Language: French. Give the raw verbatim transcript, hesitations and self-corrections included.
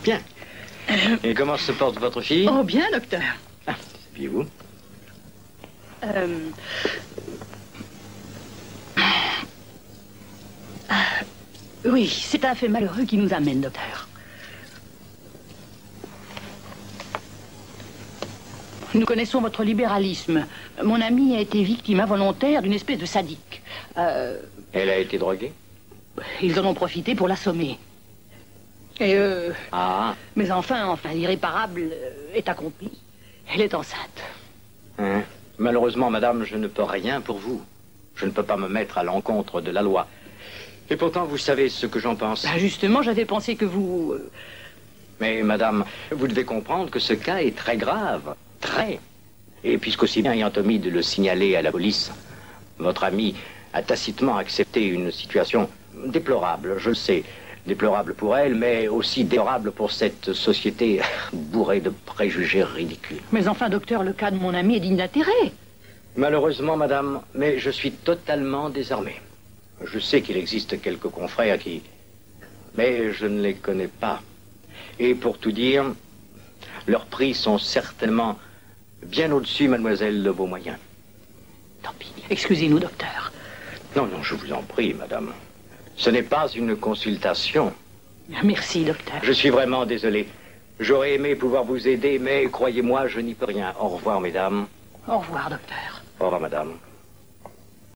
Bien. Et comment se porte votre fille? Oh, bien, docteur. Ah, asseyez-vous. Euh... Oui, c'est un fait malheureux qui nous amène, docteur. Nous connaissons votre libéralisme. Mon amie a été victime involontaire d'une espèce de sadique. Euh... Elle a été droguée? Ils en ont profité pour l'assommer. Et euh... Ah. Mais enfin, enfin, l'irréparable est accompli. Elle est enceinte. Hein? Malheureusement, madame, je ne peux rien pour vous. Je ne peux pas me mettre à l'encontre de la loi. Et pourtant, vous savez ce que j'en pense. Ben justement, j'avais pensé que vous... Euh... Mais, madame, vous devez comprendre que ce cas est très grave. Très. Et puisqu'aussi bien ayant omis de le signaler à la police, votre ami a tacitement accepté une situation déplorable, je le sais. Déplorable pour elle, mais aussi déplorable pour cette société bourrée de préjugés ridicules. Mais enfin, docteur, le cas de mon ami est digne d'intérêt. Malheureusement, madame, mais je suis totalement désarmé. Je sais qu'il existe quelques confrères qui... Mais je ne les connais pas. Et pour tout dire, leurs prix sont certainement bien au-dessus, mademoiselle, de vos moyens. Tant pis. Excusez-nous, docteur. Non, non, je vous en prie, madame. Ce n'est pas une consultation. Merci, docteur. Je suis vraiment désolé. J'aurais aimé pouvoir vous aider, mais croyez-moi, je n'y peux rien. Au revoir, mesdames. Au revoir, docteur. Au revoir, madame.